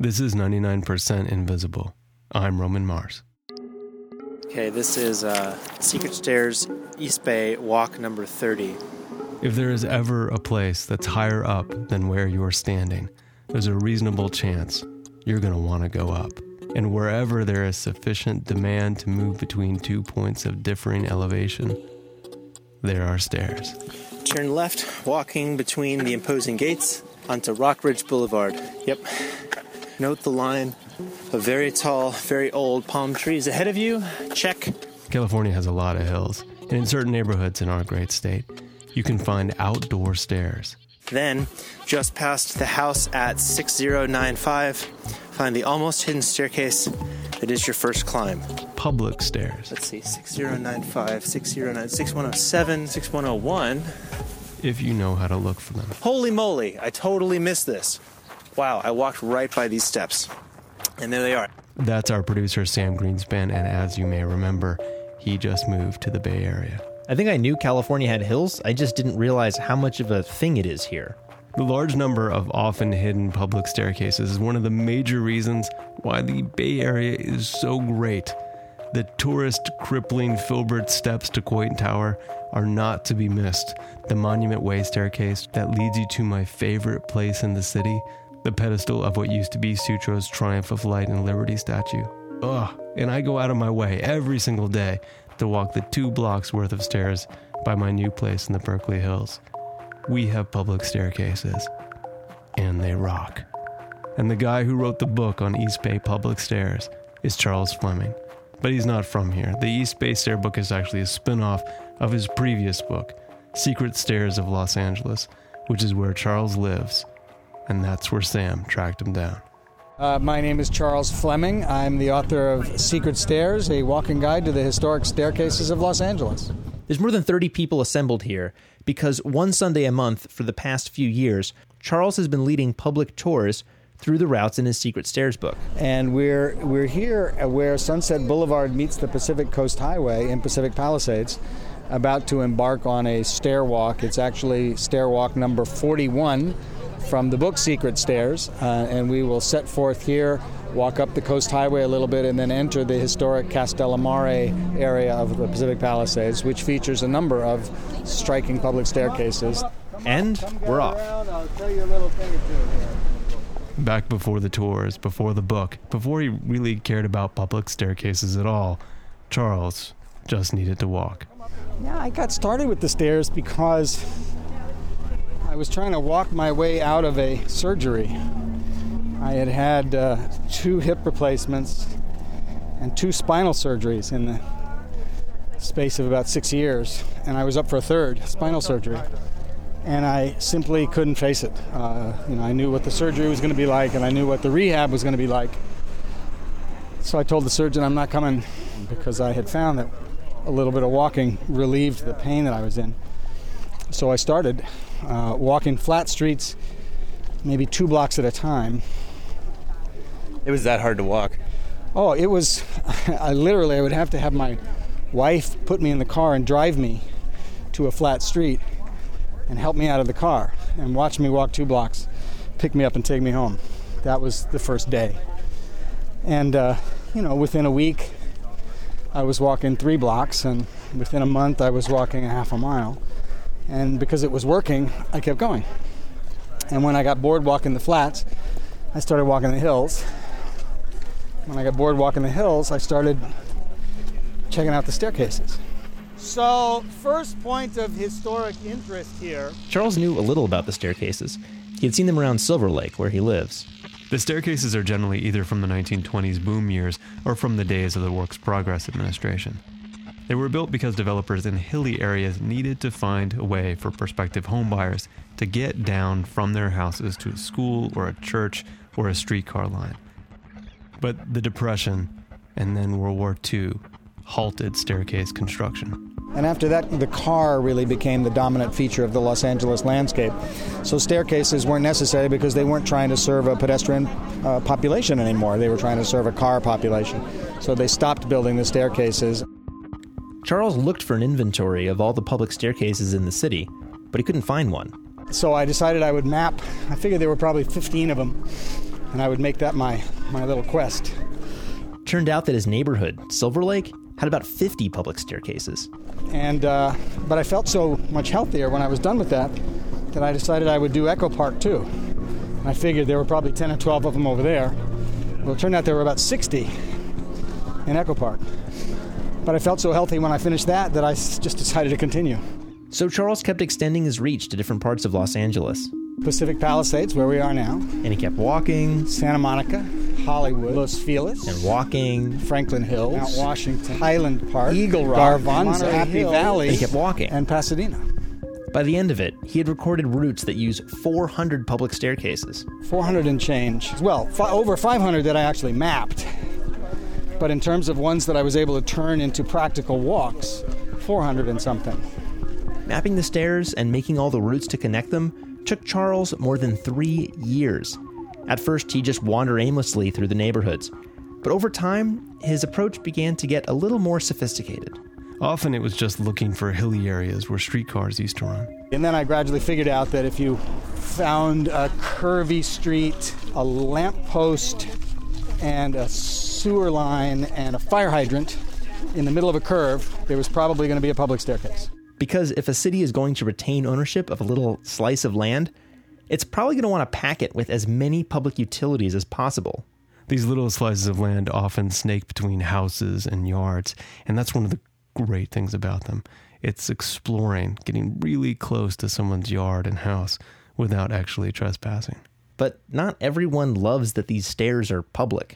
This is 99% Invisible. I'm Roman Mars. Okay, this is Secret Stairs, East Bay, walk number 30. If there is ever a place that's higher up than where you're standing, there's a reasonable chance you're going to want to go up. And wherever there is sufficient demand to move between 2 points of differing elevation, there are stairs. Turn left, walking between the imposing gates onto Rockridge Boulevard. Yep. Note the line of very tall, very old palm trees ahead of you. Check. California has a lot of hills, and in certain neighborhoods in our great state, you can find outdoor stairs. Then, just past the house at 6095, find the almost hidden staircase that is your first climb. Public stairs. Let's see, 6095, 609, 6107, 6101. If you know how to look for them. Holy moly, I totally missed this. Wow, I walked right by these steps. And there they are. That's our producer, Sam Greenspan, and as you may remember, he just moved to the Bay Area. I think I knew California had hills, I just didn't realize how much of a thing it is here. The large number of often hidden public staircases is one of the major reasons why the Bay Area is so great. The tourist crippling Filbert steps to Coit Tower are not to be missed. The Monument Way staircase that leads you to my favorite place in the city, the pedestal of what used to be Sutro's Triumph of Light and Liberty statue. And I go out of my way every single day to walk the 2 blocks worth of stairs by my new place in the Berkeley Hills. We have public staircases, and they rock. And the guy who wrote the book on East Bay public stairs is Charles Fleming. But he's not from here. The East Bay Stair book is actually a spin-off of his previous book, Secret Stairs of Los Angeles, which is where Charles lives. And that's where Sam tracked him down. My name is Charles Fleming. I'm the author of Secret Stairs, a walking guide to the historic staircases of Los Angeles. There's more than 30 people assembled here because one Sunday a month for the past few years, Charles has been leading public tours through the routes in his Secret Stairs book. And we're here where Sunset Boulevard meets the Pacific Coast Highway in Pacific Palisades, about to embark on a stair walk. It's actually stair walk number 41 from the book Secret Stairs, and we will set forth here, walk up the Coast Highway a little bit, and then enter the historic Castellamare area of the Pacific Palisades, which features a number of striking public staircases. And we're off. I'll tell you a little thing or two here. Back before the tours, before the book, before he really cared about public staircases at all, Charles just needed to walk. Yeah, I got started with the stairs because I was trying to walk my way out of a surgery. I had 2 hip replacements and 2 spinal surgeries in the space of about 6 years, and I was up for a 3rd spinal surgery. And I simply couldn't face it. I knew what the surgery was going to be like, and I knew what the rehab was going to be like. So I told the surgeon I'm not coming, because I had found that a little bit of walking relieved the pain that I was in. So I started walking flat streets, maybe 2 blocks at a time. It was that hard to walk. Oh, it was, I would have to have my wife put me in the car and drive me to a flat street and help me out of the car and watch me walk 2 blocks, pick me up and take me home. That was the first day. And, within a week, I was walking 3 blocks, and within a month, I was walking a half a mile. And because it was working, I kept going. And when I got bored walking the flats, I started walking the hills. When I got bored walking the hills, I started checking out the staircases. So, first point of historic interest here. Charles knew a little about the staircases. He had seen them around Silver Lake, where he lives. The staircases are generally either from the 1920s boom years or from the days of the Works Progress administration. They were built because developers in hilly areas needed to find a way for prospective homebuyers to get down from their houses to a school or a church or a streetcar line. But the Depression and then World War II halted staircase construction. And after that, the car really became the dominant feature of the Los Angeles landscape. So staircases weren't necessary because they weren't trying to serve a pedestrian population anymore. They were trying to serve a car population. So they stopped building the staircases. Charles looked for an inventory of all the public staircases in the city, but he couldn't find one. So I decided I would map. I figured there were probably 15 of them. and I would make that my little quest. Turned out that his neighborhood, Silver Lake, had about 50 public staircases. And but I felt so much healthier when I was done with that I decided I would do Echo Park too. And I figured there were probably 10 or 12 of them over there. Well, it turned out there were about 60 in Echo Park. But I felt so healthy when I finished that I just decided to continue. So Charles kept extending his reach to different parts of Los Angeles. Pacific Palisades, where we are now. And he kept walking. Santa Monica, Hollywood, Los Feliz. And walking. Franklin Hills. Mount Washington. Highland Park. Eagle Rock. Garvanza. Happy Valley. And he kept walking. And Pasadena. By the end of it, he had recorded routes that use 400 public staircases. 400 and change. Well, over 500 that I actually mapped. But in terms of ones that I was able to turn into practical walks, 400 and something. Mapping the stairs and making all the routes to connect them took Charles more than 3 years. At first, he'd just wander aimlessly through the neighborhoods. But over time, his approach began to get a little more sophisticated. Often it was just looking for hilly areas where streetcars used to run. And then I gradually figured out that if you found a curvy street, a lamppost, and a sewer line, and a fire hydrant in the middle of a curve, there was probably going to be a public staircase. Because if a city is going to retain ownership of a little slice of land, it's probably going to want to pack it with as many public utilities as possible. These little slices of land often snake between houses and yards, and that's one of the great things about them. It's exploring, getting really close to someone's yard and house without actually trespassing. But not everyone loves that these stairs are public.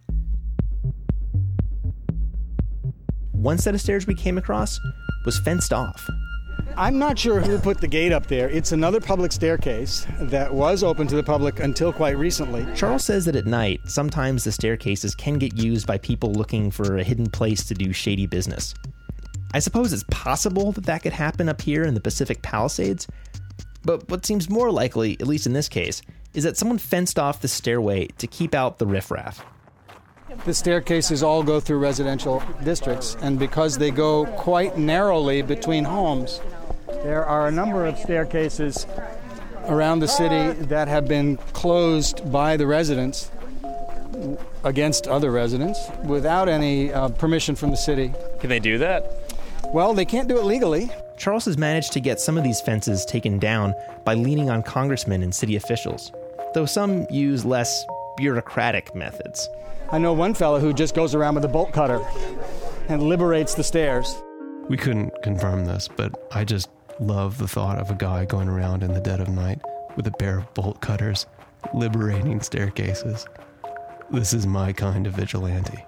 One set of stairs we came across was fenced off. I'm not sure who put the gate up there. It's another public staircase that was open to the public until quite recently. Charles says that at night, sometimes the staircases can get used by people looking for a hidden place to do shady business. I suppose it's possible that could happen up here in the Pacific Palisades, but what seems more likely, at least in this case, is that someone fenced off the stairway to keep out the riffraff. The staircases all go through residential districts, and because they go quite narrowly between homes, there are a number of staircases around the city that have been closed by the residents against other residents without any permission from the city. Can they do that? Well, they can't do it legally. Charles has managed to get some of these fences taken down by leaning on congressmen and city officials, though some use less bureaucratic methods. I know one fellow who just goes around with a bolt cutter and liberates the stairs. We couldn't confirm this, but I just love the thought of a guy going around in the dead of night with a pair of bolt cutters, liberating staircases. This is my kind of vigilante.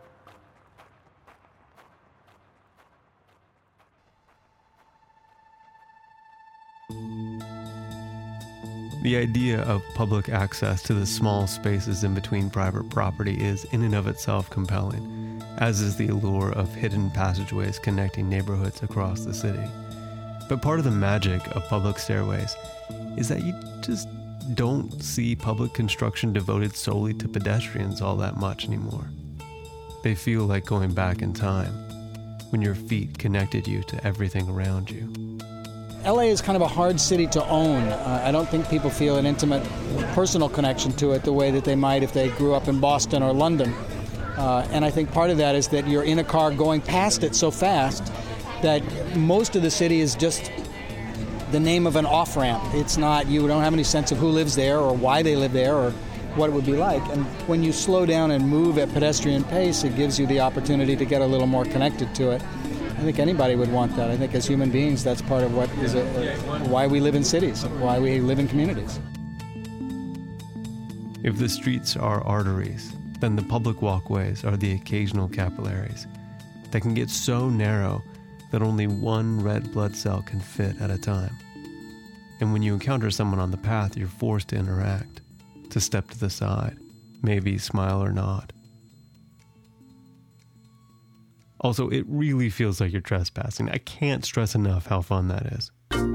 The idea of public access to the small spaces in between private property is in and of itself compelling, as is the allure of hidden passageways connecting neighborhoods across the city. But part of the magic of public stairways is that you just don't see public construction devoted solely to pedestrians all that much anymore. They feel like going back in time, when your feet connected you to everything around you. LA is kind of a hard city to own. I don't think people feel an intimate personal connection to it the way that they might if they grew up in Boston or London. And I think part of that is that you're in a car going past it so fast that most of the city is just the name of an off-ramp. It's not, you don't have any sense of who lives there or why they live there or what it would be like. And when you slow down and move at pedestrian pace, it gives you the opportunity to get a little more connected to it. I think anybody would want that. I think as human beings, that's part of what is why we live in cities, why we live in communities. If the streets are arteries, then the public walkways are the occasional capillaries that can get so narrow that only one red blood cell can fit at a time. And when you encounter someone on the path, you're forced to interact, to step to the side, maybe smile or nod. Also, it really feels like you're trespassing. I can't stress enough how fun that is.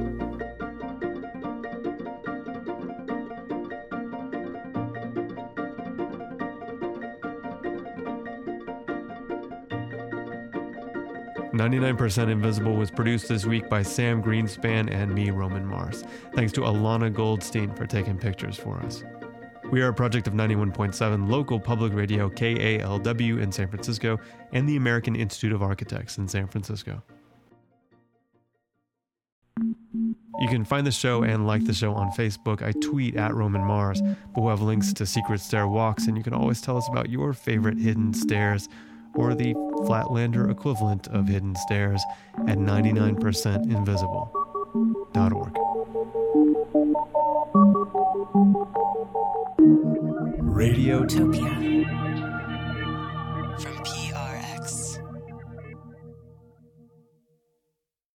"99% Invisible" was produced this week by Sam Greenspan and me, Roman Mars. Thanks to Alana Goldstein for taking pictures for us. We are a project of 91.7 local public radio KALW in San Francisco and the American Institute of Architects in San Francisco. You can find the show and like the show on Facebook. I tweet at Roman Mars, but we'll have links to secret stair walks, and you can always tell us about your favorite hidden stairs or the Flatlander equivalent of hidden stairs at 99percentinvisible.org. Radiotopia.